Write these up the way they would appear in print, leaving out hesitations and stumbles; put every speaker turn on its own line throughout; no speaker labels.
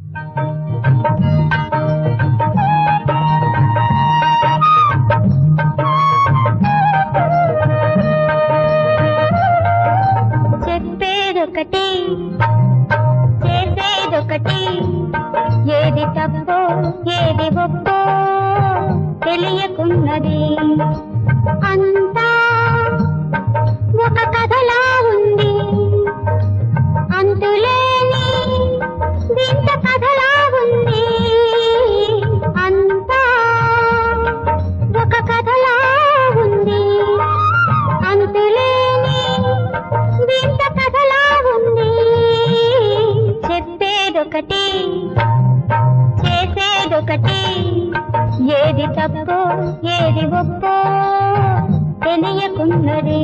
చెప్పేదొకటి చేసేదొకటి, ఏది తప్పో ఏది ఒప్పో తెలియకున్నది. అంతా ఒక కథలా ఉంది, అంతులేని వింత కథలా ఉంది. అంతా ఒక కథలా ఉంది, అంతులేని వింత కథలా ఉంది. చెప్పేదొకటి చేసేదొకటి, ఏది తప్పో ఏది ఒప్పో తెలియకున్నది.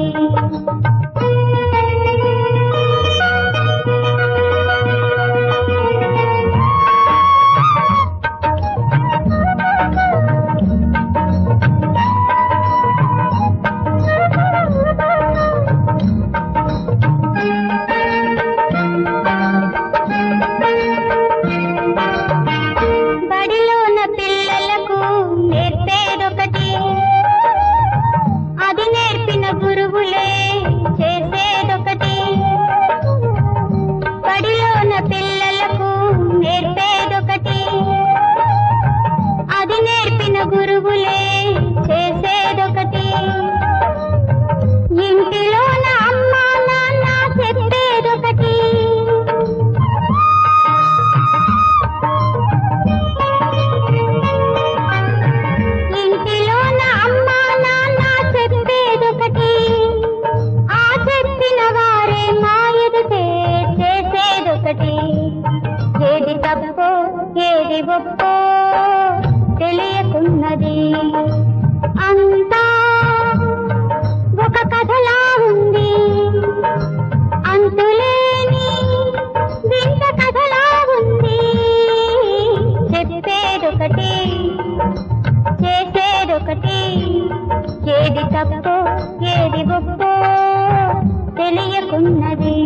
బడిలోన పిల్లలకు నేర్పేదొకటి, అది నేర్పిన గురువులే చేసేదొకటి. బడిలోన పిల్లలకు నేర్పేదొకటి, అది నేర్పిన గురువులే చేసేదొకటి. ఇంటిలోన అమ్మా నాన్న చెప్పేదొకటి, ఇంటిలోన అమ్మా నాన్న చెప్పేదొకటి. ఆ చెప్పిన వారే మా ఎదుటే చేసేదొకటి. ఏది తప్పో ఏది ఒప్పో తెలియకున్నది. అంతా ఒక కథలా ఉంది, అంతులేని వింత కథలా ఉంది. చెప్పేదొకటి చేసేదొకటి, ఏది తప్పో ఏది ఒప్పో తెలియకున్నది.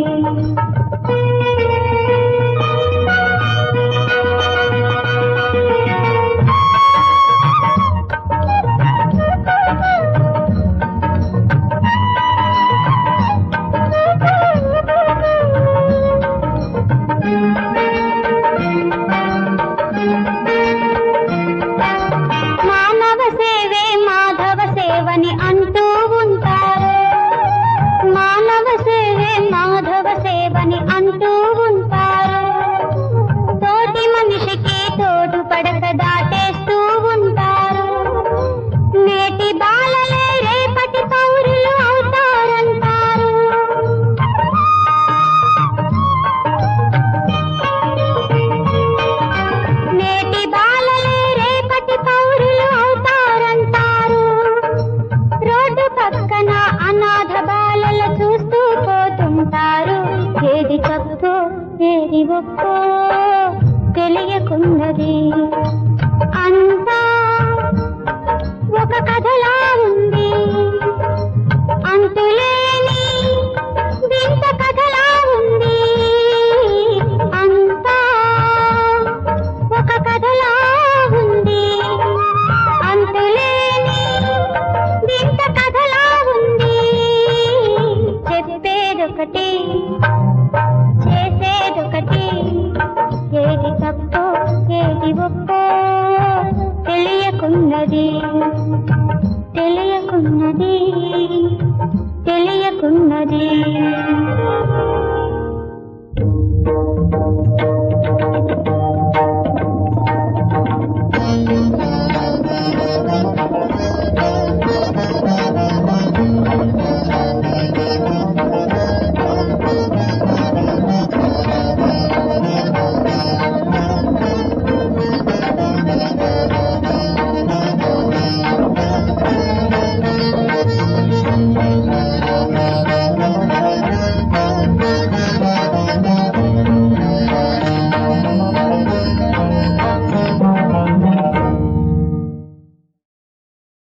మానవ సేవే మాధవ సేవని అంటూ ఉంటారు, మానవ సేవే మాధవ సేవని అంటూ ఉంటారు. తోటి మనిషికి తోడు పడక దాటేస్తూ ఉంటారు. నేటి బాలలే రేపటి పౌరులు అవుతారంటారు. నేటి బాలలే రేపటి పౌరులు అవుతారంటారు. రోడ్డు పక్కన అనాథ బాలల చూస్తూ పోతుంటారు. ఏది తప్పో ఏది ఒప్పో తెలియకున్నది. అంతా ఒక కథలా ఉంది.